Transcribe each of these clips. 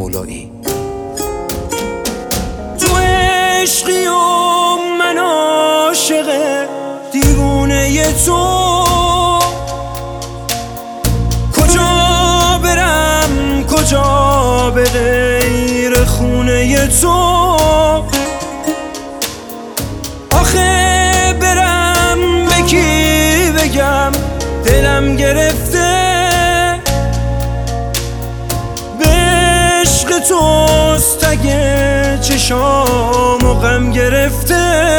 مولایی. تو عشقی و من عاشق دیوونه تو، کجا برم کجا به غیر خونه تو، آخه برم به کی بگم دلم گرفته، به عشق توست اگه چشام و غم گرفته،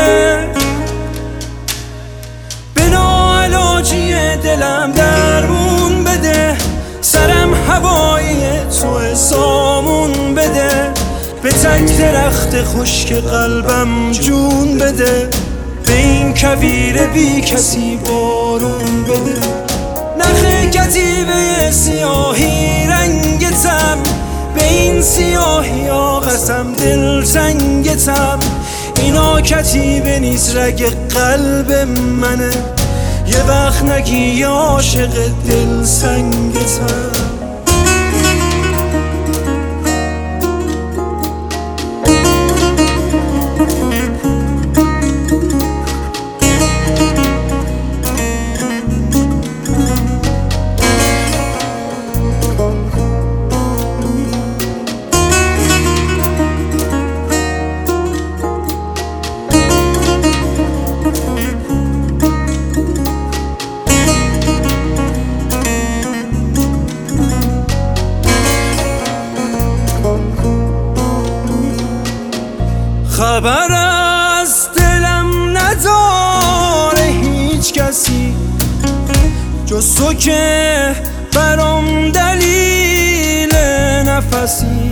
به ناعلاجی دلم درمون بده، سرم هوایی تو سامون بده، به تک درخت خشک قلبم جون بده، به این کویر بی کسی بارون بده. نخ کتیبه سیاهی رنگتم، به این سیاهی ها قسم دلتنگتم، اینا کتیبه نیست رگ قلب منه، یه وقت نگی عاشق دلسنگتم. خبر از دلم نداره هیچ کسی جز تو که برام دلیل نفسی،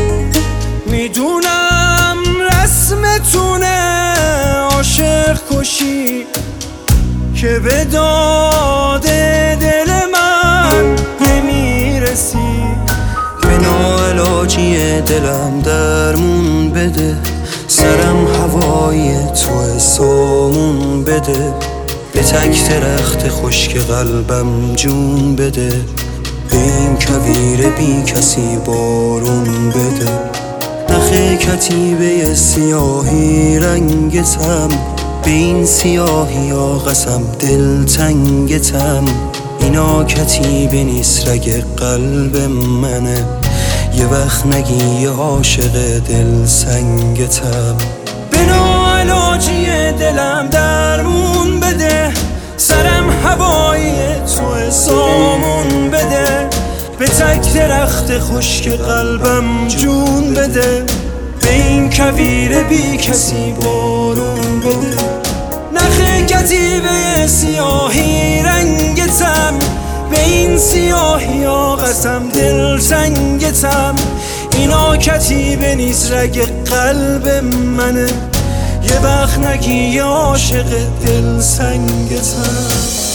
میدونم رسمتونه عاشق کشی که به داد دل من نمیرسی، به ناعلاجی دلم درمون بده، سرم هوای تو سامون بده، به تک درخت خشک قلبم جون بده، به این کویر بی کسی بارون بده. نخ کتیبه سیاهی رنگتم، به این سیاهی ها قسم دلتنگتم، اینا کتیبه نیست رگ قلب منه، یه وقت نگی عاشق دلسنگتم، به ناعلاجی دلم درمون بده، سرم هوایی تو سامون بده، به تک درخت خشک قلبم جون بده، به این کویر بی کسی بارون بده. نخ کتیبه سیاهی رنگتم، به این سیاهی ها قسم دلتنگتم، اینا کتیبه نیست رگ قلب منه، یه وقت نگی عاشق دلسنگتم.